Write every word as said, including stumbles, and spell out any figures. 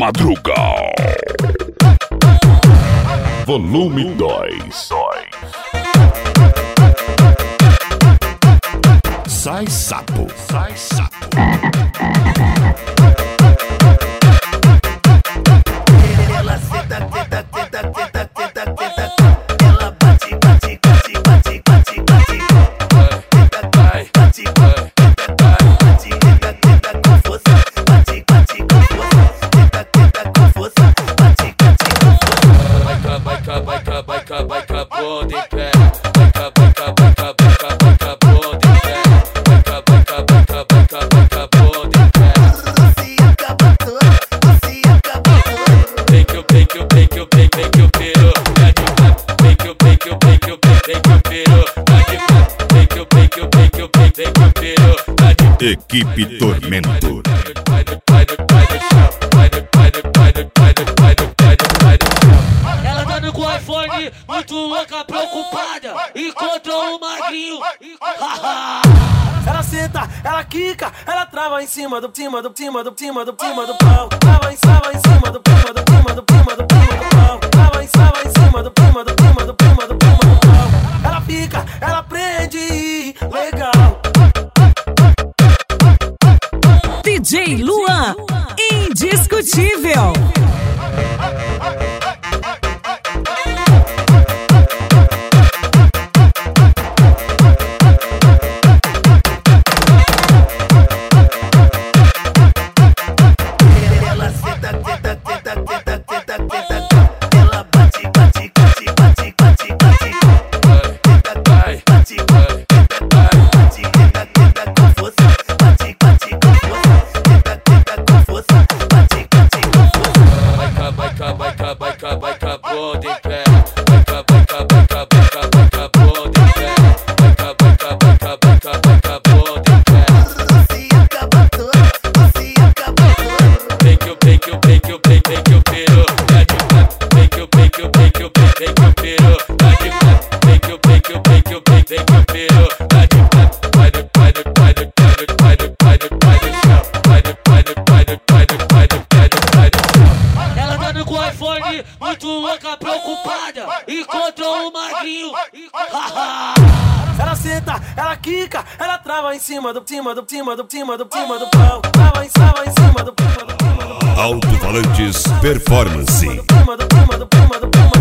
Madrugal. Volume dois. Sai sapo, sai sapo. Ela senta, tenta, tenta, tenta, tenta, tenta. Ela bate, bate, bate, bate, bate, bate. Tenta, bate, bate, bate, tenta, tenta com força. Bate, bate com força. Tenta, tenta com força. Bate, bate com força. Vai cá, vai cá, vai cá, vai cá, vai cá, bota em pé. Vai cá, vai cá, vai cá, vai cá, vai cá, bota em pé. Vai cá, vai cá, vai cá, vai cá, vai cá, bota em pé. Se acaba todo, se acaba todo. Vem que eu, vem que eu, vem que eu, vem, vem que eu piro. Tá de pé. Vem que eu, vem que eu, vem que eu, vem, vem que eu piro. Tá de pé. Vem que eu, vem que eu, vem que eu, vem, vem que eu piro. Tá de pé. Equipe Tormento. Vai do, vai do, vai do chão. Vai do, vai do, vai do, vai do, vai do, vai do, vai do chão. Ela dando com o iPhone, muito louca, preocupada. Encontrou o magrinho. Haha. Ela senta, ela quica, ela trava em cima do cima do cima do cima do cima do pau. Trava em trava em cima do cima do cima do cima do cima do pau. Trava em trava em cima do cima do cima do cima do cima do pau. Ela fica, ela prende, legal. D J Luan, indiscutível. Ela senta, tenta, tenta, tenta, tenta, tenta. Ela bate, bate, bate, bate, bate, bate. Tenta, bate, bate, tenta, bate, tenta, tenta com força. Bate, bate com força. Tenta, tenta com força. Bate, bate com força. Vai cá, vai cá, vai cá, vai cá, vai cá, bota em pé. Vai cá, vai cá, vai cá, vai cá, vai cá, bota em pé. Vai cá, vai cá, vai cá, vai cá, vai cá, bota em pé. Se acaba todo, se acaba todo. Vem que eu, vem que eu, vem que eu, vem, vem que eu piro. Tá de pé. Vem que eu, vem que eu, vem que eu, vem, vem que eu piro. Tá de pé. Vem que eu, vem que eu, vem que eu, vem, vem que eu piro. Tá de pé. Vai do, vai do, vai do, vai do, vai do, vai do, vai do chão. Vai do, vai do, vai do, vai do, vai do, vai do, vai do chão. Ela dando com o iPhone, muito louca, preocupada. Encontrou o magrinho. Haha. Ela senta, ela quica, ela trava em cima do cima do cima do cima do cima do pau. Trava em trava em cima do cima do cima do cima do Alto Falantes Performance. cima do cima do cima do cima do cima